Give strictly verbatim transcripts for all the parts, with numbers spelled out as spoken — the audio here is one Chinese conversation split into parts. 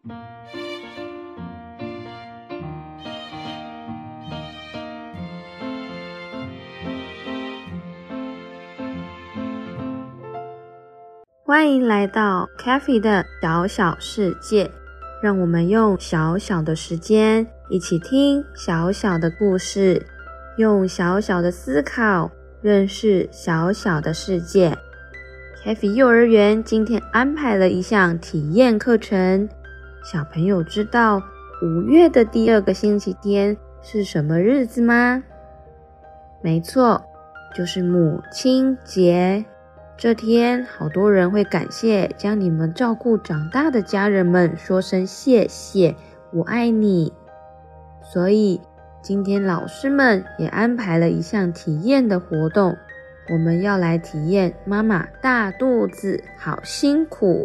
欢迎来到 Kathy 的小小世界，让我们用小小的时间一起听小小的故事，用小小的思考认识小小的世界。 Kathy 幼儿园今天安排了一项体验课程，小朋友知道五月的第二个星期天是什么日子吗？没错，就是母亲节。这天，好多人会感谢将你们照顾长大的家人们，说声谢谢，我爱你。所以，今天老师们也安排了一项体验的活动，我们要来体验妈妈大肚子，好辛苦。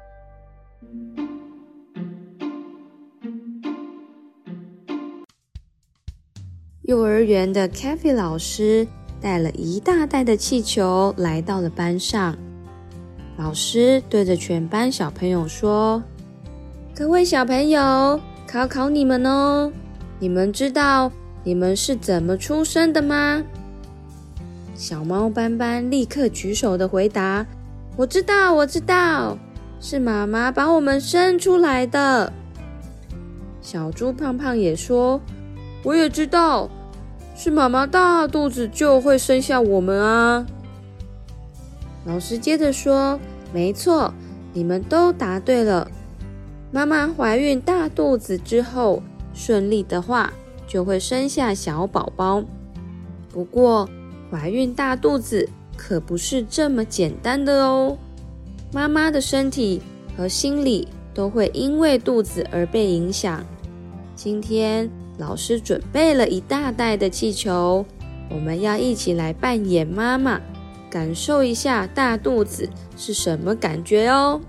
幼儿园的 Kathy 老师带了一大袋的气球来到了班上，老师对着全班小朋友说：各位小朋友，考考你们哦，你们知道你们是怎么出生的吗？小猫斑斑立刻举手的回答：我知道，我知道，是妈妈把我们生出来的。小猪胖胖也说：我也知道，是妈妈大肚子就会生下我们啊。老师接着说：没错，你们都答对了。妈妈怀孕大肚子之后，顺利的话就会生下小宝宝。不过怀孕大肚子可不是这么简单的哦，妈妈的身体和心理都会因为肚子而被影响。今天老师准备了一大袋的气球，我们要一起来扮演妈妈，感受一下大肚子是什么感觉哦。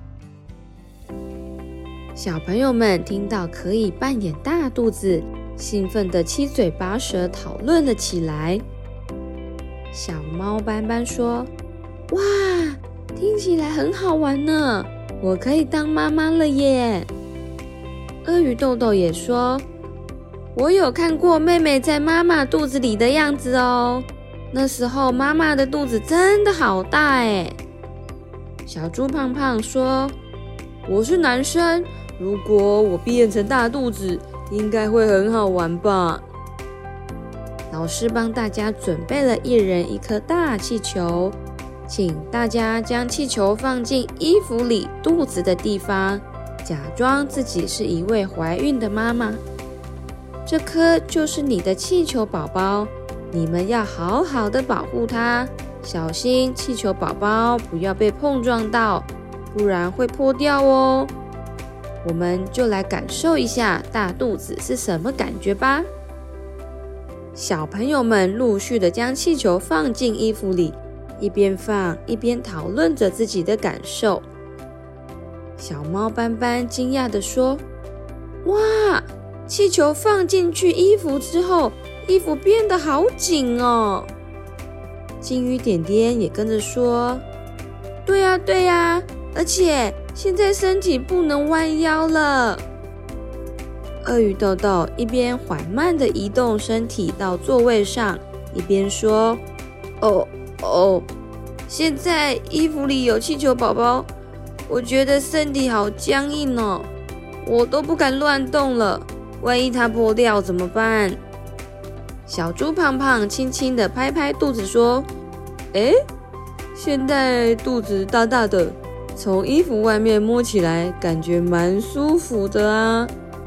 小朋友们听到可以扮演大肚子，兴奋地七嘴八舌讨论了起来。小猫斑斑说：哇，听起来很好玩呢，我可以当妈妈了耶。鳄鱼豆豆也说：我有看过妹妹在妈妈肚子里的样子哦，那时候妈妈的肚子真的好大耶。小猪胖胖说：我是男生，如果我变成大肚子，应该会很好玩吧。老师帮大家准备了一人一颗大气球，请大家将气球放进衣服里肚子的地方，假装自己是一位怀孕的妈妈。这颗就是你的气球宝宝，你们要好好的保护它，小心气球宝宝不要被碰撞到，不然会破掉哦。我们就来感受一下大肚子是什么感觉吧。小朋友们陆续的将气球放进衣服里，一边放一边讨论着自己的感受。小猫斑斑惊讶地说：哇，气球放进去衣服之后，衣服变得好紧哦。金鱼点点也跟着说：对呀对呀，而且现在身体不能弯腰了。鳄鱼豆豆一边缓慢地移动身体到座位上，一边说：哦哦，现在衣服里有气球宝宝，我觉得身体好僵硬哦，我都不敢乱动了，万一它破掉怎么办？小猪胖胖轻轻地拍拍肚子说：诶，现在肚子大大的，从衣服外面摸起来感觉蛮舒服的啊。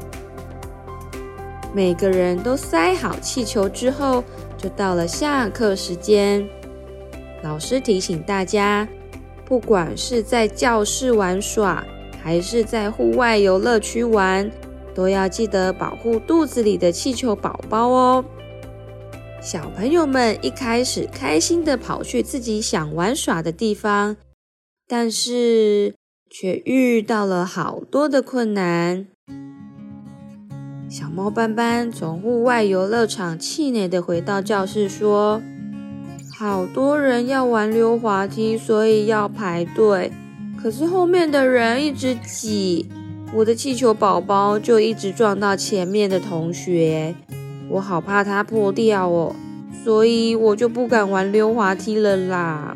每个人都塞好气球之后，就到了下课时间。老师提醒大家，不管是在教室玩耍，还是在户外游乐区玩，都要记得保护肚子里的气球宝宝哦。小朋友们一开始开心地跑去自己想玩耍的地方，但是却遇到了好多的困难。小猫斑斑从户外游乐场气馁地回到教室说：好多人要玩溜滑梯，所以要排队，可是后面的人一直挤， 我的气球宝宝就一直撞到前面的同学，我好怕它破掉哦，所以我就不敢玩溜滑梯了啦。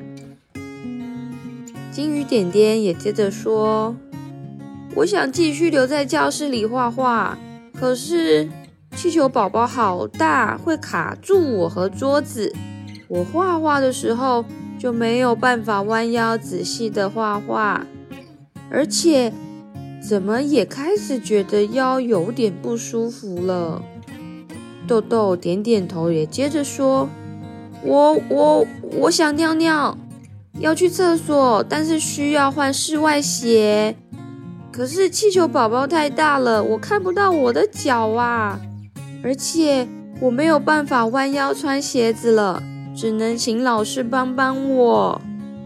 金鱼点点也接着说，我想继续留在教室里画画，可是气球宝宝好大，会卡住我和桌子，我画画的时候就没有办法弯腰仔细的画画，而且怎么也开始觉得腰有点不舒服了。豆豆点点头，也接着说，我我我想尿尿，要去厕所，但是需要换室外鞋。可是气球宝宝太大了，我看不到我的脚啊，而且我没有办法弯腰穿鞋子了，只能请老师帮帮我。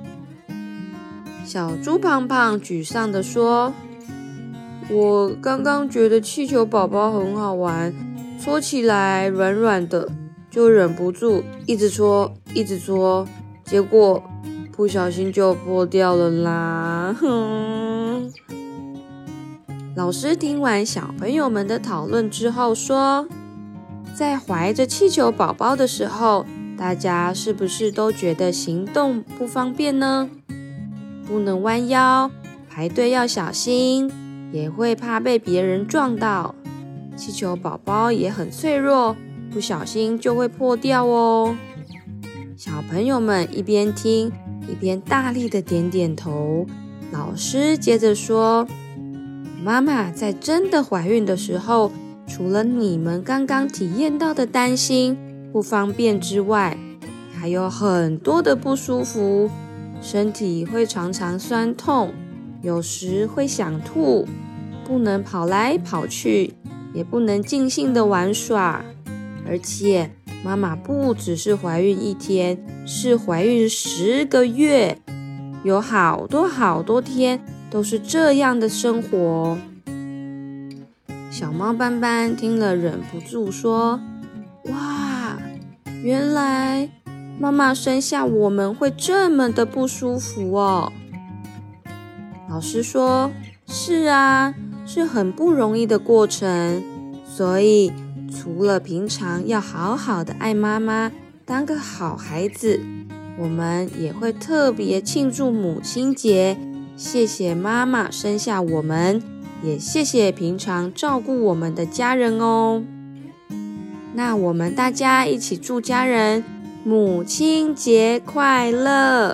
小猪胖胖沮丧地说，我刚刚觉得气球宝宝很好玩，搓起来软软的，就忍不住一直搓一直搓，结果不小心就破掉了啦。哼。老师听完小朋友们的讨论之后说，在怀着气球宝宝的时候，大家是不是都觉得行动不方便呢？不能弯腰，排队要小心，也会怕被别人撞到。气球宝宝也很脆弱，不小心就会破掉哦。小朋友们一边听，一边大力的点点头。老师接着说，妈妈在真的怀孕的时候，除了你们刚刚体验到的担心、不方便之外，还有很多的不舒服，身体会常常酸痛，有时会想吐，不能跑来跑去，也不能尽兴的玩耍。而且妈妈不只是怀孕一天，是怀孕十个月，有好多好多天都是这样的生活。小猫斑斑听了忍不住说，哇，原来妈妈生下我们会这么的不舒服哦。老师说，是啊，是很不容易的过程，所以除了平常要好好的爱妈妈，当个好孩子，我们也会特别庆祝母亲节，谢谢妈妈生下我们，也谢谢平常照顾我们的家人哦。那我们大家一起祝家人母亲节快乐！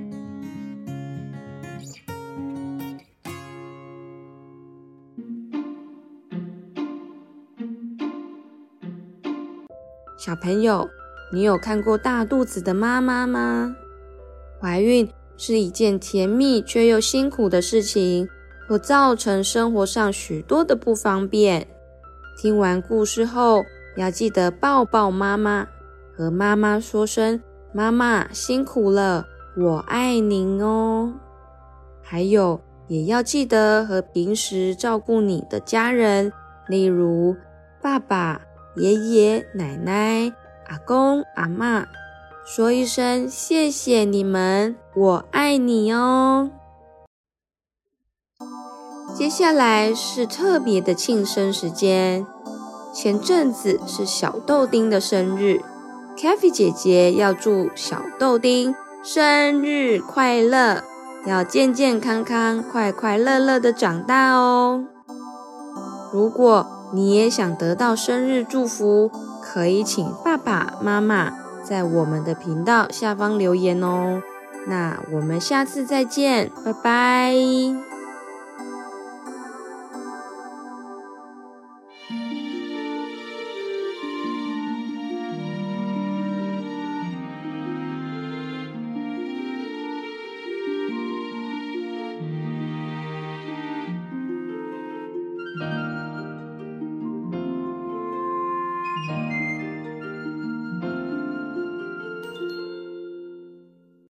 小朋友，你有看过大肚子的妈妈吗？怀孕是一件甜蜜却又辛苦的事情，会造成生活上许多的不方便。听完故事后，要记得抱抱妈妈，和妈妈说声妈妈辛苦了，我爱您哦。还有，也要记得和平时照顾你的家人，例如爸爸、爷爷、奶奶、阿公、阿嬷，说一声谢谢你们，我爱你哦。接下来是特别的庆生时间，前阵子是小豆丁的生日， Kathy 姐姐要祝小豆丁生日快乐，要健健康康、快快乐乐的长大哦。如果你也想得到生日祝福，可以请爸爸妈妈在我们的频道下方留言哦。那我们下次再见，拜拜。